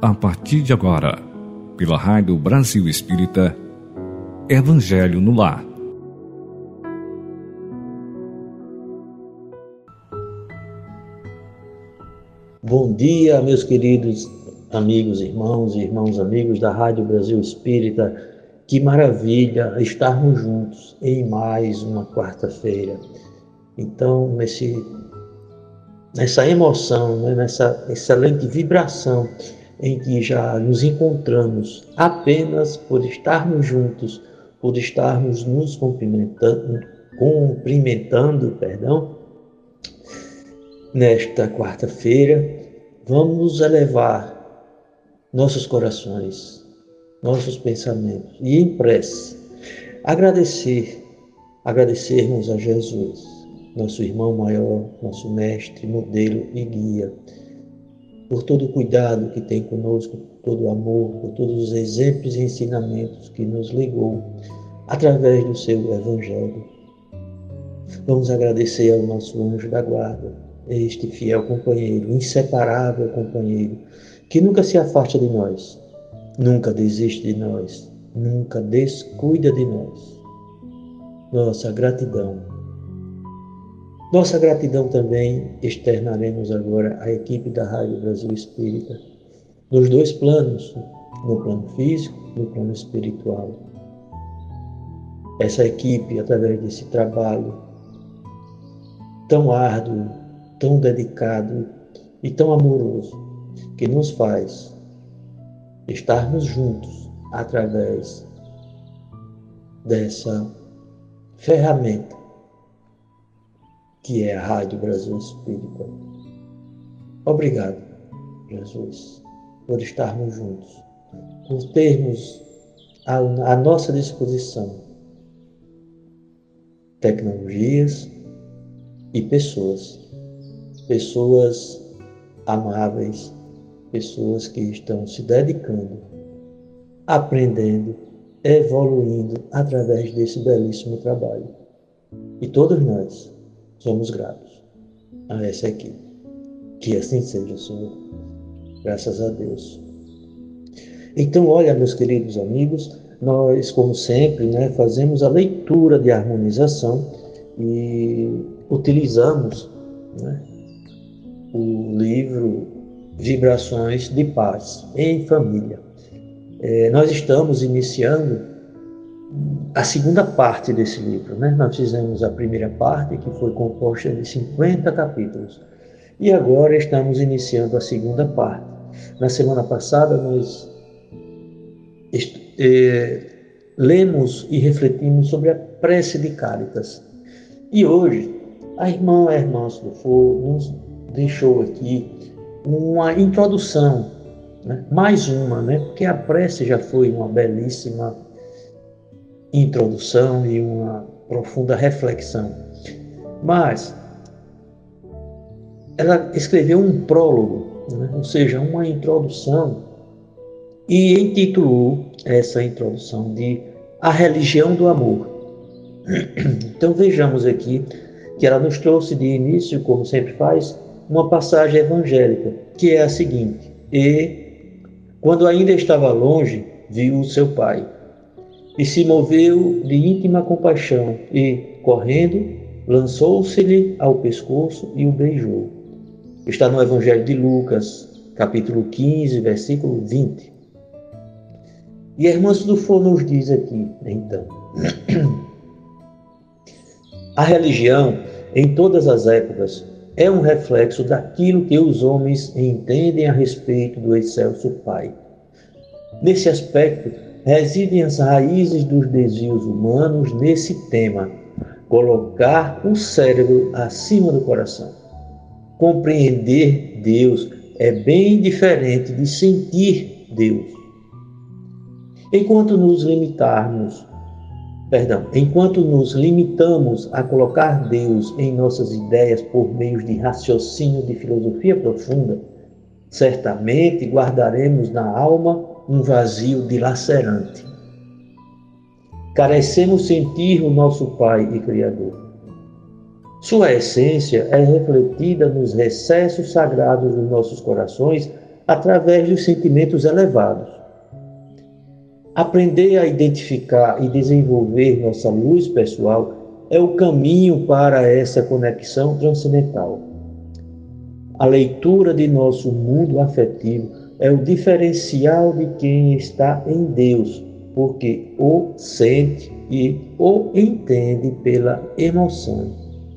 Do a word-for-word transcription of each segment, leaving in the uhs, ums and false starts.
A partir de agora, pela Rádio Brasil Espírita, Evangelho no Lar. Bom dia, meus queridos amigos, irmãos e irmãos amigos da Rádio Brasil Espírita. Que maravilha estarmos juntos em mais uma quarta-feira. Então, nesse, nessa emoção, né, nessa excelente vibração em que já nos encontramos apenas por estarmos juntos, por estarmos nos cumprimentando, cumprimentando, perdão, nesta quarta-feira, vamos elevar nossos corações, nossos pensamentos e em prece, agradecer, agradecermos a Jesus, nosso irmão maior, nosso mestre, modelo e guia, por todo o cuidado que tem conosco, por todo o amor, por todos os exemplos e ensinamentos que nos legou através do seu Evangelho. Vamos agradecer ao nosso anjo da guarda, este fiel companheiro, inseparável companheiro, que nunca se afasta de nós, nunca desiste de nós, nunca descuida de nós. Nossa gratidão. Nossa gratidão também externaremos agora à equipe da Rádio Brasil Espírita, nos dois planos, no plano físico e no plano espiritual. Essa equipe, através desse trabalho tão árduo, tão dedicado e tão amoroso, que nos faz estarmos juntos através dessa ferramenta que é a Rádio Brasil Espírita. Obrigado, Jesus, por estarmos juntos, por termos à nossa disposição tecnologias e pessoas, pessoas amáveis, pessoas que estão se dedicando, aprendendo, evoluindo através desse belíssimo trabalho. E todos nós somos gratos a essa equipe. Que assim seja, Senhor. Graças a Deus. Então, olha, meus queridos amigos, nós, como sempre, né, fazemos a leitura de harmonização e utilizamos, né, o livro Vibrações de Paz em Família. É, nós estamos iniciando a segunda parte desse livro, né? Nós fizemos a primeira parte, que foi composta de cinquenta capítulos, e agora estamos iniciando a segunda parte. Na semana passada nós é, lemos e refletimos sobre a prece de Cáritas, e hoje a irmã a irmã Sulfo nos deixou aqui uma introdução, né? Mais uma, né? Porque a prece já foi uma belíssima introdução e uma profunda reflexão. Mas ela escreveu um prólogo, né? Ou seja, uma introdução, e intitulou essa introdução de A Religião do Amor. Então vejamos aqui que ela nos trouxe de início, como sempre faz, uma passagem evangélica, que é a seguinte: E, quando ainda estava longe, viu o seu pai, e se moveu de íntima compaixão, e, correndo, lançou-se-lhe ao pescoço e o beijou. Está no Evangelho de Lucas, capítulo quinze, versículo vinte. E a irmã Sulfo nos diz aqui, então, a religião, em todas as épocas, é um reflexo daquilo que os homens entendem a respeito do excelso Pai. Nesse aspecto, residem as raízes dos desvios humanos nesse tema: colocar o cérebro acima do coração. Compreender Deus é bem diferente de sentir Deus. Enquanto nos limitarmos, perdão, enquanto nos limitamos a colocar Deus em nossas ideias por meio de raciocínio de filosofia profunda, certamente guardaremos na alma um vazio dilacerante. Carecemos sentir o nosso Pai e Criador. Sua essência é refletida nos recessos sagrados dos nossos corações através dos sentimentos elevados. Aprender a identificar e desenvolver nossa luz pessoal é o caminho para essa conexão transcendental. A leitura de nosso mundo afetivo é o diferencial de quem está em Deus, porque o sente e o entende pela emoção.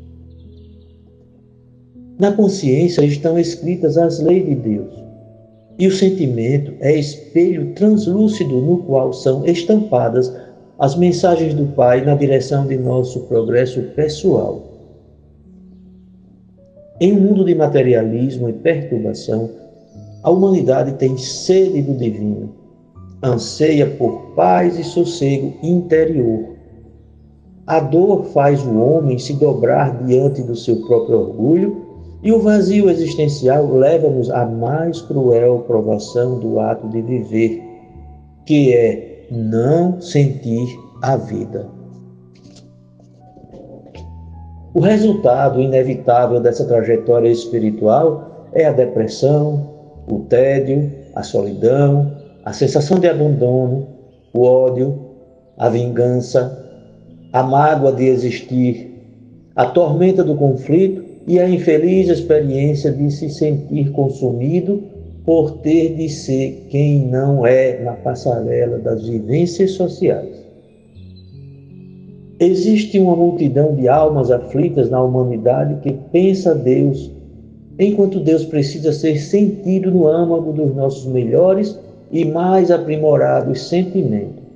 Na consciência estão escritas as leis de Deus, e o sentimento é espelho translúcido no qual são estampadas as mensagens do Pai na direção de nosso progresso pessoal. Em um mundo de materialismo e perturbação, a humanidade tem sede do divino, anseia por paz e sossego interior. A dor faz o homem se dobrar diante do seu próprio orgulho e o vazio existencial leva-nos à mais cruel provação do ato de viver, que é não sentir a vida. O resultado inevitável dessa trajetória espiritual é a depressão, o tédio, a solidão, a sensação de abandono, o ódio, a vingança, a mágoa de existir, a tormenta do conflito e a infeliz experiência de se sentir consumido por ter de ser quem não é na passarela das vivências sociais. Existe uma multidão de almas aflitas na humanidade que pensa Deus, enquanto Deus precisa ser sentido no âmago dos nossos melhores e mais aprimorados sentimentos.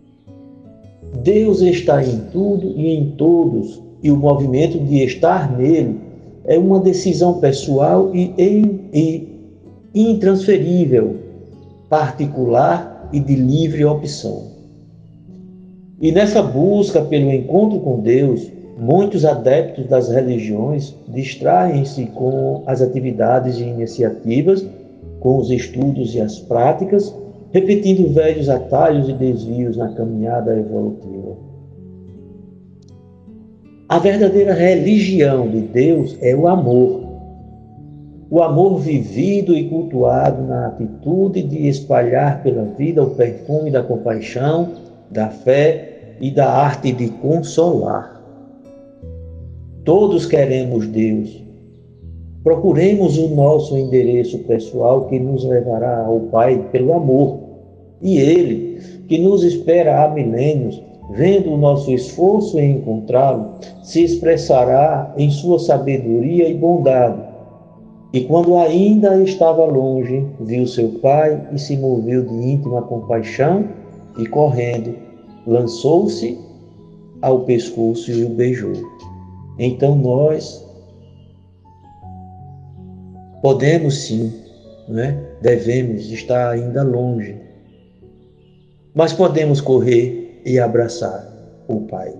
Deus está em tudo e em todos, e o movimento de estar nele é uma decisão pessoal e, e, e intransferível, particular e de livre opção. E nessa busca pelo encontro com Deus, muitos adeptos das religiões distraem-se com as atividades e iniciativas, com os estudos e as práticas, repetindo velhos atalhos e desvios na caminhada evolutiva. A verdadeira religião de Deus é o amor. O amor vivido e cultuado na atitude de espalhar pela vida o perfume da compaixão, da fé e da arte de consolar. Todos queremos Deus. Procuremos o nosso endereço pessoal que nos levará ao Pai pelo amor. E Ele, que nos espera há milênios, vendo o nosso esforço em encontrá-lo, se expressará em sua sabedoria e bondade. E quando ainda estava longe, viu seu Pai e se moveu de íntima compaixão e, correndo, lançou-se ao pescoço e o beijou. Então nós podemos sim, né? Devemos estar ainda longe, mas podemos correr e abraçar o Pai.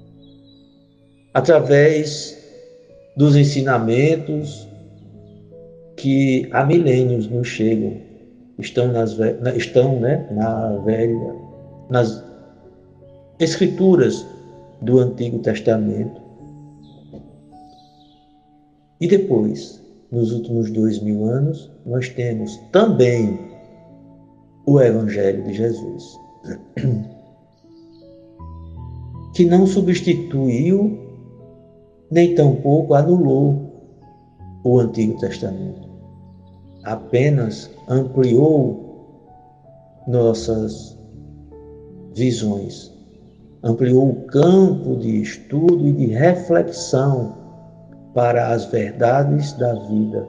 Através dos ensinamentos que há milênios nos chegam, estão, nas, estão né, na velha, nas escrituras do Antigo Testamento. E depois, nos últimos dois mil anos, nós temos também o Evangelho de Jesus, que não substituiu, nem tampouco anulou o Antigo Testamento. Apenas ampliou nossas visões, ampliou o campo de estudo e de reflexão para as verdades da vida,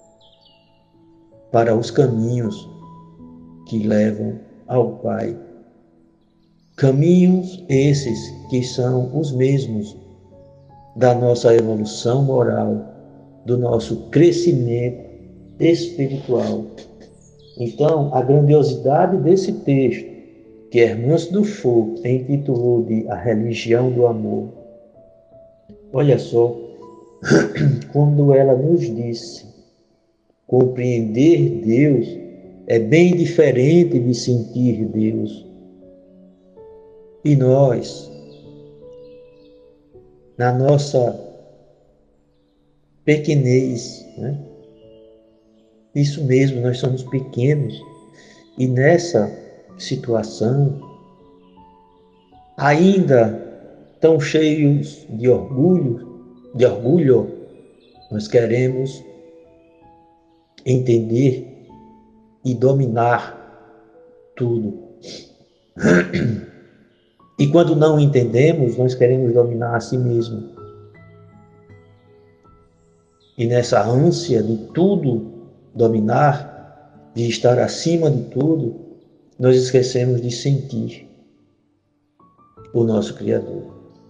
para os caminhos que levam ao Pai. Caminhos esses que são os mesmos da nossa evolução moral, do nosso crescimento espiritual. Então, a grandiosidade desse texto, que Hermance Dufour intitulou de A Religião do Amor, olha só, quando ela nos disse, compreender Deus é bem diferente de sentir Deus. E nós, na nossa pequenez, né, Isso mesmo, nós somos pequenos e nessa situação, ainda tão cheios de orgulho, de orgulho, nós queremos entender e dominar tudo. E quando não entendemos, nós queremos dominar a si mesmo. E nessa ânsia de tudo dominar, de estar acima de tudo, nós esquecemos de sentir o nosso Criador.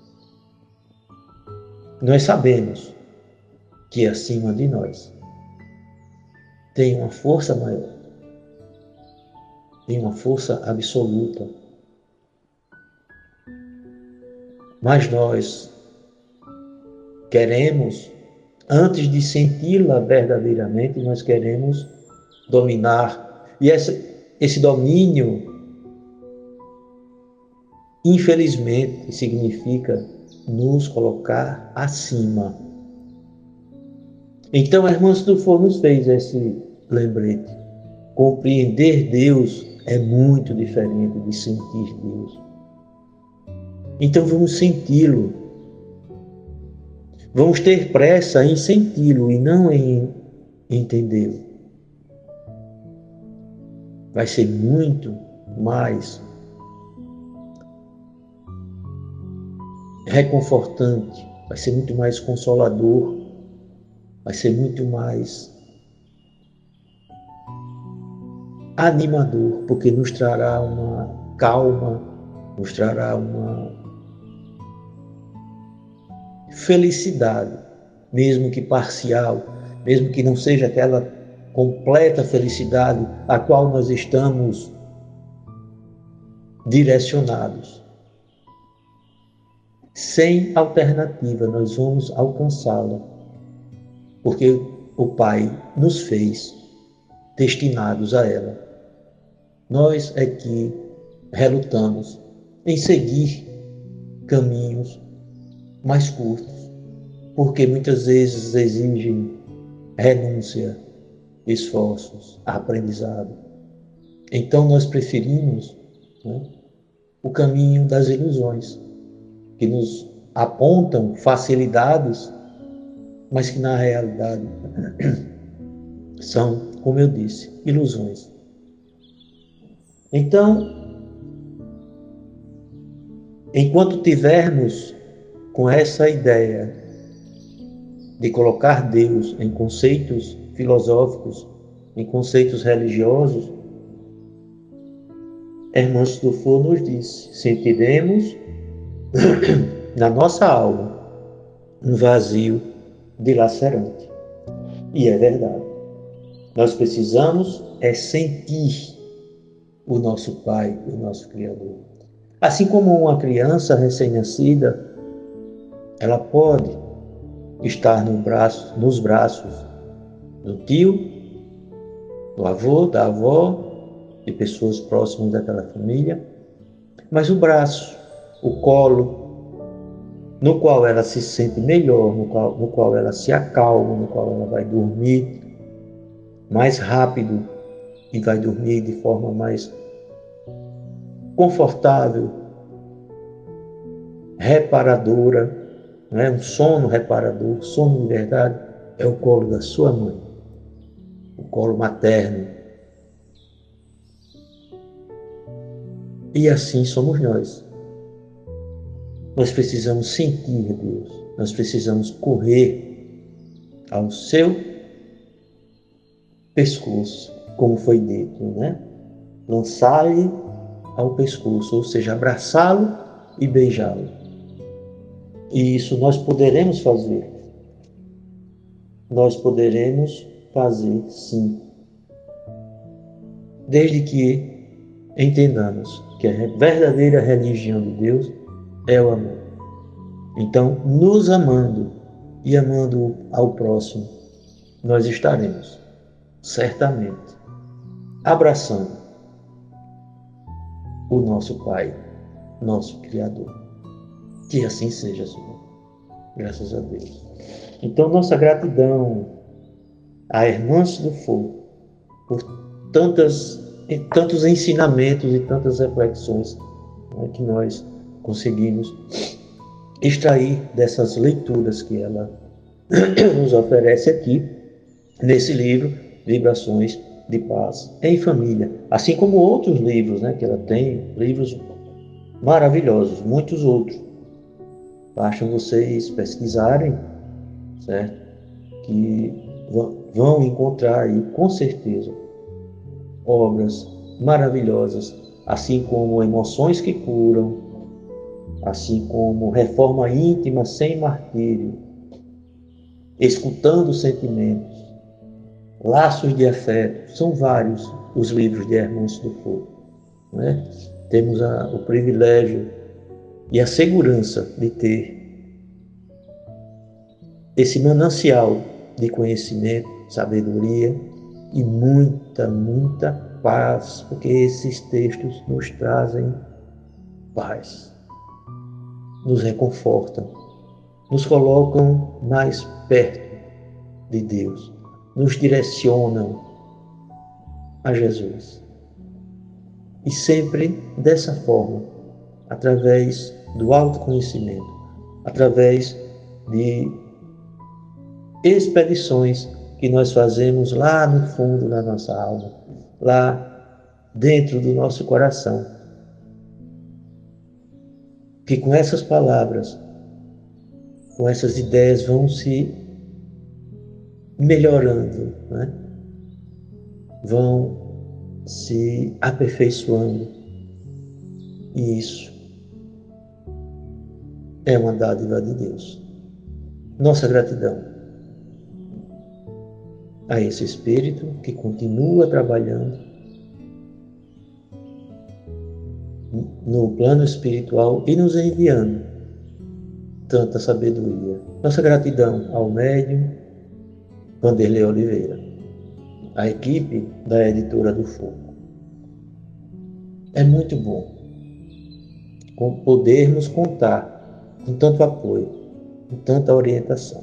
Nós sabemos que acima de nós tem uma força maior, tem uma força absoluta. Mas nós queremos, antes de senti-la verdadeiramente, nós queremos dominar. E essa, esse domínio, infelizmente, significa nos colocar acima. Então, a irmã Sudufo nos fez esse lembrete. Compreender Deus é muito diferente de sentir Deus. Então vamos senti-lo. Vamos ter pressa em senti-lo e não em entendê-lo. Vai ser muito mais reconfortante, vai ser muito mais consolador, vai ser muito mais animador, porque nos trará uma calma, nos trará uma felicidade, mesmo que parcial, mesmo que não seja aquela completa felicidade a qual nós estamos direcionados. Sem alternativa, nós vamos alcançá-la, porque o Pai nos fez destinados a ela. Nós é que relutamos em seguir caminhos mais curtos, porque muitas vezes exigem renúncia, esforços, aprendizado. Então nós preferimos, né, o caminho das ilusões, que nos apontam facilidades, mas que na realidade são, como eu disse, ilusões. Então, enquanto tivermos com essa ideia de colocar Deus em conceitos filosóficos, em conceitos religiosos, a irmã Sudufo nos disse, sentiremos na nossa alma um vazio dilacerante. E é verdade. Nós precisamos é sentir o nosso Pai, o nosso Criador. Assim como uma criança recém-nascida, ela pode estar no braço, nos braços do tio, do avô, da avó, de pessoas próximas daquela família, mas o braço, o colo, no qual ela se sente melhor, no qual, no qual ela se acalma, no qual ela vai dormir mais rápido e vai dormir de forma mais confortável, reparadora, né? Um sono reparador, sono de verdade, é o colo da sua mãe, o colo materno. E assim somos nós. Nós precisamos sentir Deus, nós precisamos correr ao seu pescoço, como foi dito, né? Lançar-lhe ao pescoço, ou seja, abraçá-lo e beijá-lo. E isso nós poderemos fazer. Nós poderemos fazer, sim. Desde que entendamos que a verdadeira religião de Deus é o amor. Então, nos amando e amando ao próximo, nós estaremos, certamente, abraçando o nosso Pai, nosso Criador. Que assim seja, Senhor. Graças a Deus. Então, nossa gratidão à irmã Sudufo por tantas, tantos ensinamentos e tantas reflexões, né, que nós conseguimos extrair dessas leituras que ela nos oferece aqui nesse livro, Vibrações de Paz em Família, assim como outros livros, né, que ela tem, livros maravilhosos, muitos outros. Basta vocês pesquisarem, certo? Que vão encontrar aí, com certeza, obras maravilhosas, assim como Emoções que Curam, assim como Reforma Íntima sem Martírio, Escutando Sentimentos, Laços de Afeto. São vários os livros de Hermâncio do Fogo, né? Temos a, o privilégio e a segurança de ter esse manancial de conhecimento, sabedoria e muita, muita paz, porque esses textos nos trazem paz, nos reconfortam, nos colocam mais perto de Deus, nos direcionam a Jesus. E sempre dessa forma, através do autoconhecimento, através de expedições que nós fazemos lá no fundo da nossa alma, lá dentro do nosso coração. Que com essas palavras, com essas ideias vão se melhorando, né? Vão se aperfeiçoando. E isso é uma dádiva de Deus. Nossa gratidão a esse Espírito que continua trabalhando no plano espiritual e nos enviando tanta sabedoria. Nossa gratidão ao médium Vanderlei Oliveira, a equipe da Editora do Fogo. É muito bom podermos contar com tanto apoio, com tanta orientação.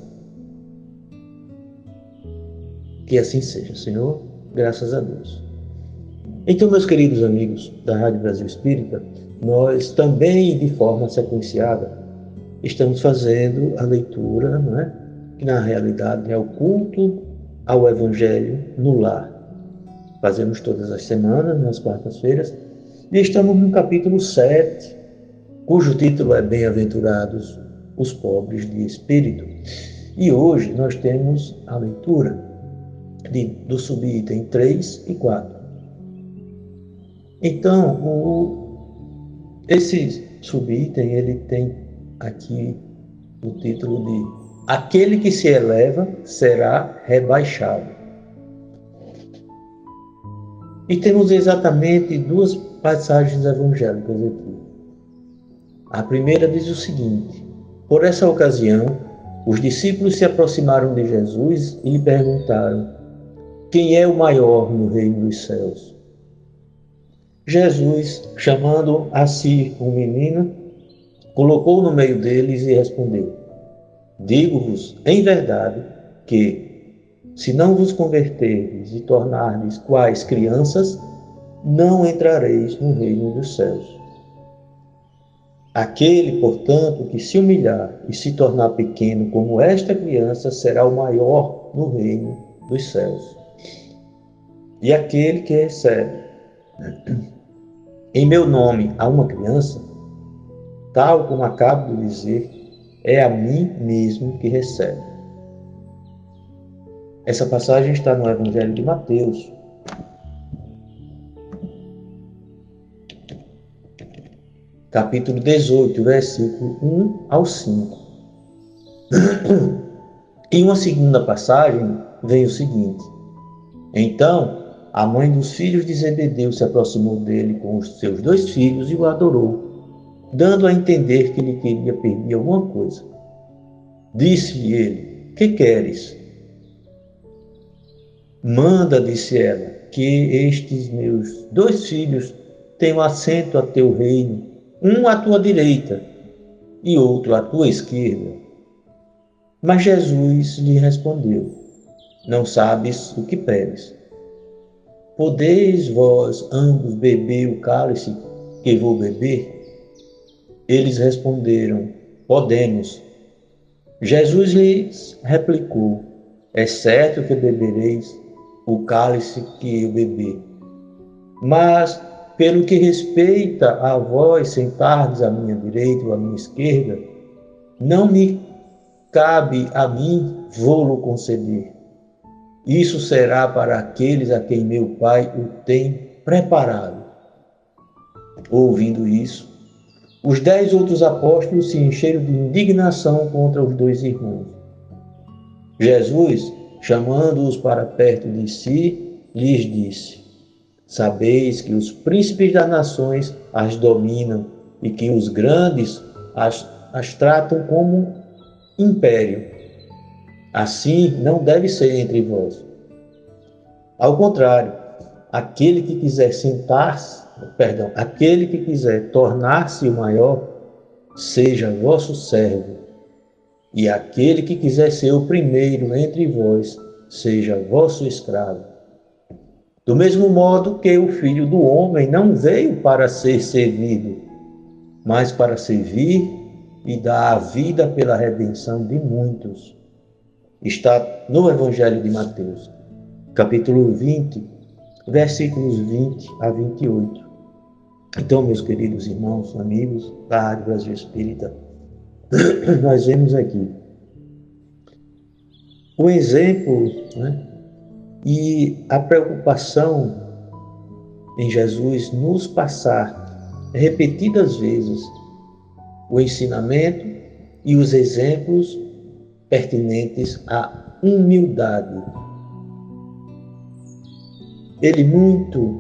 Que assim seja, Senhor, graças a Deus. Então, meus queridos amigos da Rádio Brasil Espírita, nós também, de forma sequenciada, estamos fazendo a leitura, não é? Que na realidade é o culto ao Evangelho no lar. Fazemos todas as semanas, nas quartas-feiras, e estamos no capítulo sete, cujo título é Bem-aventurados os pobres de espírito. E hoje nós temos a leitura de, do subitem três e quatro. Então, o, esse subitem, ele tem aqui o título de Aquele que se eleva será rebaixado. E temos exatamente duas passagens evangélicas aqui. A primeira diz o seguinte: por essa ocasião, os discípulos se aproximaram de Jesus e lhe perguntaram: quem é o maior no reino dos céus? Jesus, chamando a si um menino, colocou no meio deles e respondeu: digo-vos em verdade que, se não vos converterdes e tornardes quais crianças, não entrareis no reino dos céus. Aquele, portanto, que se humilhar e se tornar pequeno como esta criança, será o maior no reino dos céus. E aquele que recebe em meu nome a uma criança, tal como acabo de dizer, é a mim mesmo que recebe. Essa passagem está no Evangelho de Mateus, capítulo dezoito, versículo um ao cinco. Em uma segunda passagem vem o seguinte: então a mãe dos filhos de Zebedeu se aproximou dele com os seus dois filhos e o adorou, dando a entender que lhe queria pedir alguma coisa. Disse-lhe ele: que queres? Manda, disse ela, que estes meus dois filhos tenham assento a teu reino, um à tua direita e outro à tua esquerda. Mas Jesus lhe respondeu: não sabes o que pedes. podeis vós ambos beber o cálice que vou beber? Eles responderam: podemos. Jesus lhes replicou: é certo que bebereis o cálice que eu beber, mas pelo que respeita a vós sentardes à minha direita ou à minha esquerda, não me cabe a mim vô-lo conceder. Isso será para aqueles a quem meu Pai o tem preparado. Ouvindo isso, os dez outros apóstolos se encheram de indignação contra os dois irmãos. Jesus, chamando-os para perto de si, lhes disse: sabeis que os príncipes das nações as dominam e que os grandes as, as tratam como império. Assim não deve ser entre vós. Ao contrário, aquele que quiser sentar-se, perdão, aquele que quiser tornar-se o maior, seja vosso servo, e aquele que quiser ser o primeiro entre vós, seja vosso escravo. Do mesmo modo que o Filho do Homem não veio para ser servido, mas para servir e dar a vida pela redenção de muitos. Está no Evangelho de Mateus, capítulo vinte, versículos vinte a vinte e oito. Então, meus queridos irmãos, amigos da Rádio Brasil Espírita, nós vemos aqui o exemplo, né, e a preocupação em Jesus nos passar repetidas vezes o ensinamento e os exemplos pertinentes à humildade. Ele muito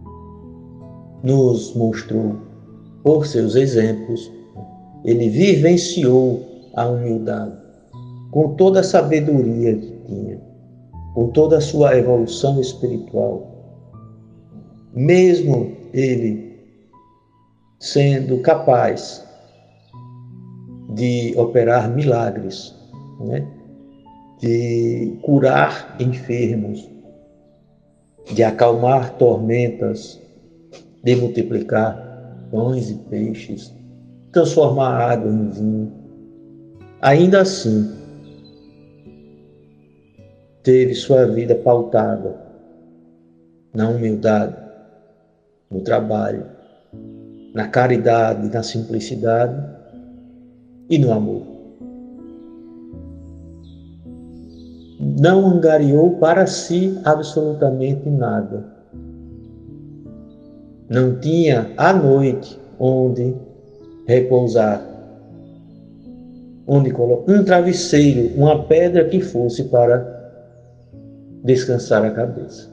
nos mostrou, por seus exemplos, ele vivenciou a humildade, com toda a sabedoria que tinha, com toda a sua evolução espiritual. Mesmo ele sendo capaz de operar milagres, né? De curar enfermos, de acalmar tormentas, de multiplicar pães e peixes, transformar água em vinho. Ainda assim, teve sua vida pautada na humildade, no trabalho, na caridade, na simplicidade e no amor. Não angariou para si absolutamente nada. Não tinha à noite onde repousar, onde colocar um travesseiro, uma pedra que fosse para descansar a cabeça.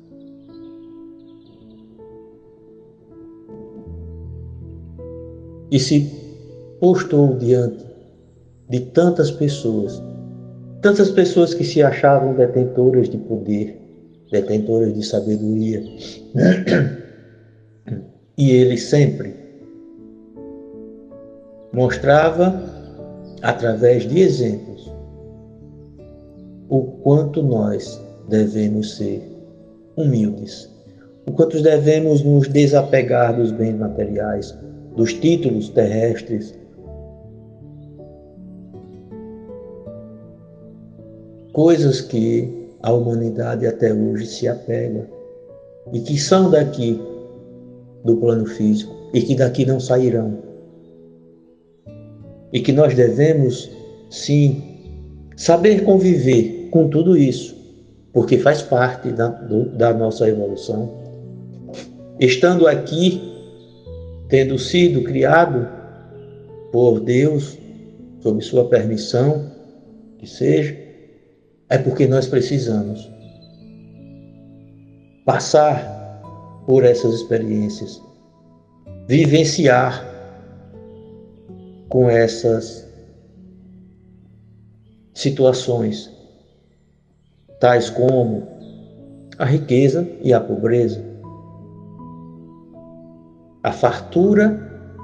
E se postou diante de tantas pessoas, tantas pessoas que se achavam detentoras de poder, detentoras de sabedoria, e ele sempre mostrava, através de exemplos, o quanto nós devemos ser humildes, o quanto devemos nos desapegar dos bens materiais, dos títulos terrestres, coisas que a humanidade até hoje se apega e que são daqui do plano físico e que daqui não sairão. E que nós devemos, sim, saber conviver com tudo isso, porque faz parte da, do, da nossa evolução. Estando aqui, tendo sido criado por Deus, sob sua permissão, que seja, é porque nós precisamos passar por essas experiências, vivenciar com essas situações, tais como a riqueza e a pobreza, a fartura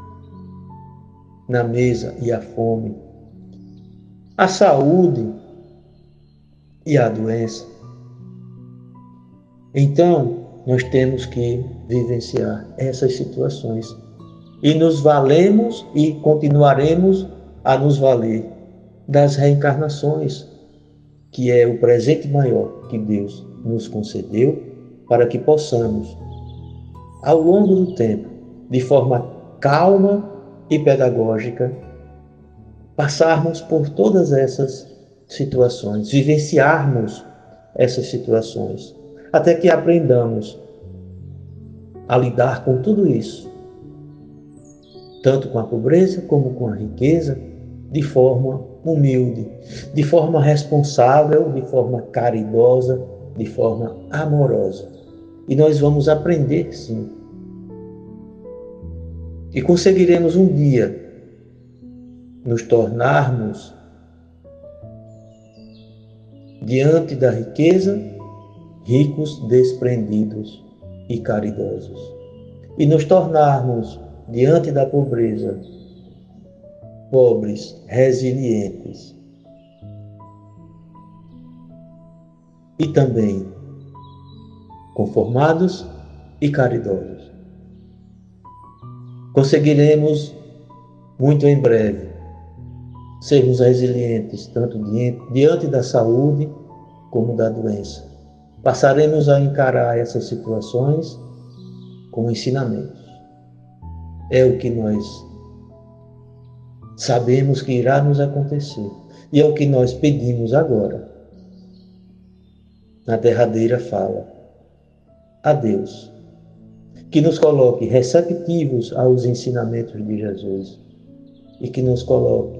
na mesa e a fome, a saúde e a doença. Então, nós temos que vivenciar essas situações. E nos valemos e continuaremos a nos valer das reencarnações, que é o presente maior que Deus nos concedeu, para que possamos, ao longo do tempo, de forma calma e pedagógica, passarmos por todas essas situações, vivenciarmos essas situações, até que aprendamos a lidar com tudo isso, tanto com a pobreza como com a riqueza, de forma humilde, de forma responsável, de forma caridosa, de forma amorosa. E nós vamos aprender, sim. E conseguiremos um dia nos tornarmos, diante da riqueza, ricos, desprendidos e caridosos. E nos tornarmos, diante da pobreza, pobres, resilientes. E também conformados e caridosos. Conseguiremos, muito em breve, sermos resilientes, tanto diante da saúde como da doença. Passaremos a encarar essas situações como ensinamentos. É o que nós sabemos que irá nos acontecer. E é o que nós pedimos agora, na derradeira fala, a Deus, que nos coloque receptivos aos ensinamentos de Jesus e que nos coloque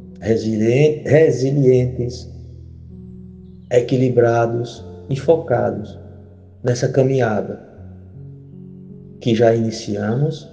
resilientes, equilibrados e focados nessa caminhada que já iniciamos,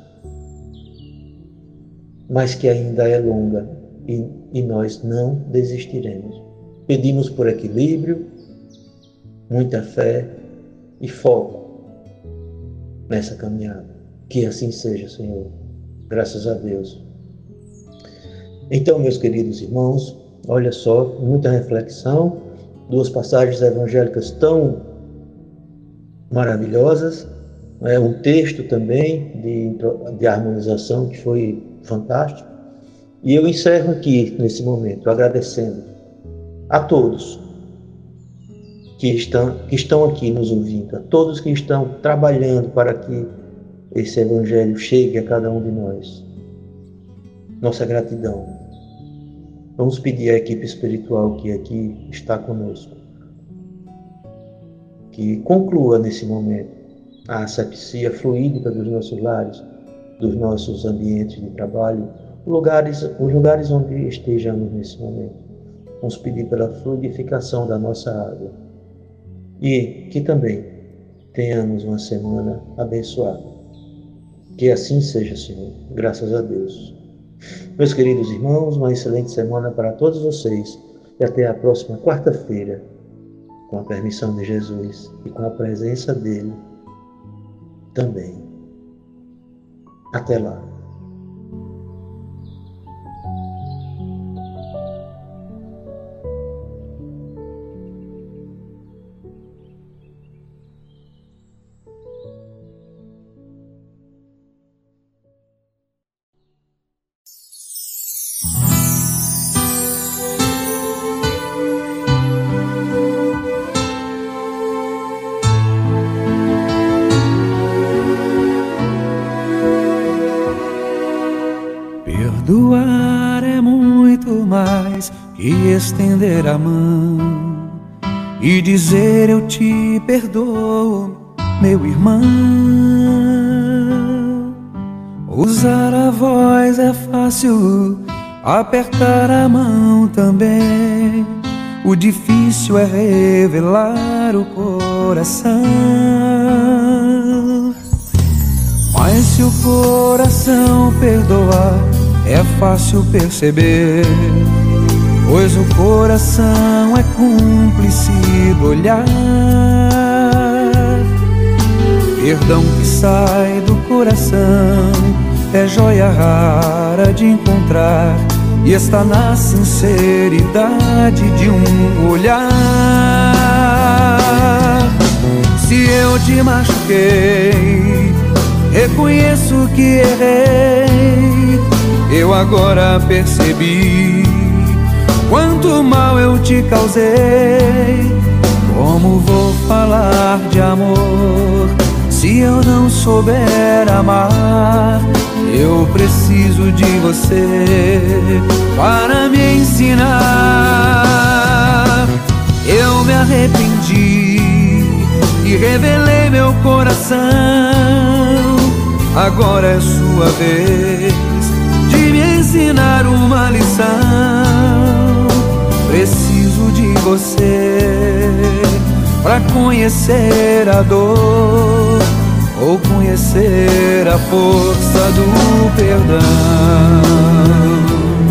mas que ainda é longa e, e nós não desistiremos. Pedimos por equilíbrio, muita fé e foco nessa caminhada. Que assim seja, Senhor. Graças a Deus. Então, meus queridos irmãos, olha só, muita reflexão, duas passagens evangélicas tão maravilhosas, é um texto também de, de harmonização que foi fantástico. E eu encerro aqui, nesse momento, agradecendo a todos que estão, que estão aqui nos ouvindo, a todos que estão trabalhando para que esse Evangelho chegue a cada um de nós. Nossa gratidão. Vamos pedir à equipe espiritual que aqui está conosco, que conclua nesse momento a asepsia fluídica dos nossos lares, dos nossos ambientes de trabalho, lugares, os lugares onde estejamos nesse momento. Vamos pedir pela fluidificação da nossa água e que também tenhamos uma semana abençoada. Que assim seja, Senhor. Graças a Deus. Meus queridos irmãos, uma excelente semana para todos vocês e até a próxima quarta-feira, com a permissão de Jesus e com a presença dele também. Até lá. Perdoar é muito mais que estender a mão e dizer eu te perdoo, meu irmão. Usar a voz é fácil, apertar a mão também. O difícil é revelar o coração. Mas se o coração perdoar, é fácil perceber, pois o coração é cúmplice do olhar. Perdão que sai do coração é joia rara de encontrar e está na sinceridade de um olhar. Se Se eu te machuquei, reconheço que errei. Eu agora percebi quanto mal eu te causei. Como vou falar de amor se eu não souber amar? Eu preciso de você para me ensinar. Eu me arrependi e revelei meu coração. Agora é sua vez de me ensinar uma lição. Preciso de você pra conhecer a dor ou conhecer a força do perdão.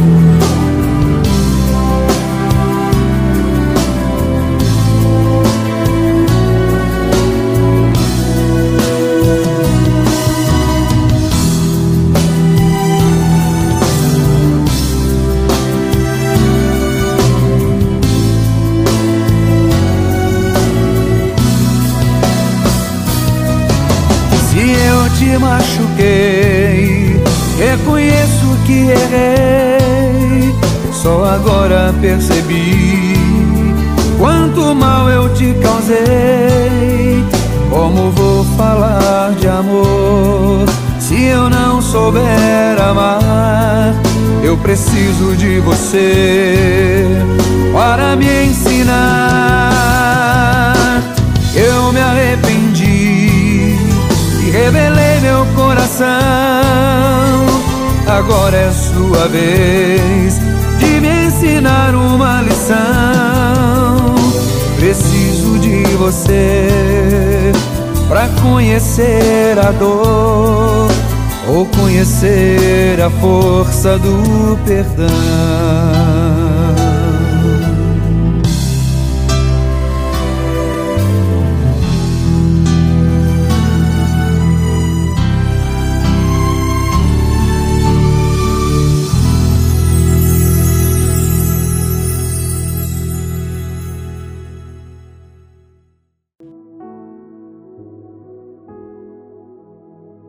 Te machuquei, reconheço que errei. Só agora percebi quanto mal eu te causei. Como vou falar de amor se eu não souber amar? Eu preciso de você para me ensinar. Eu me arrependi, revelei meu coração. Agora é sua vez de me ensinar uma lição. Preciso de você pra conhecer a dor ou conhecer a força do perdão.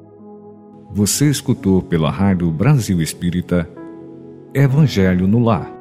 Você escutou pela Rádio Brasil Espírita Evangelho no Lar.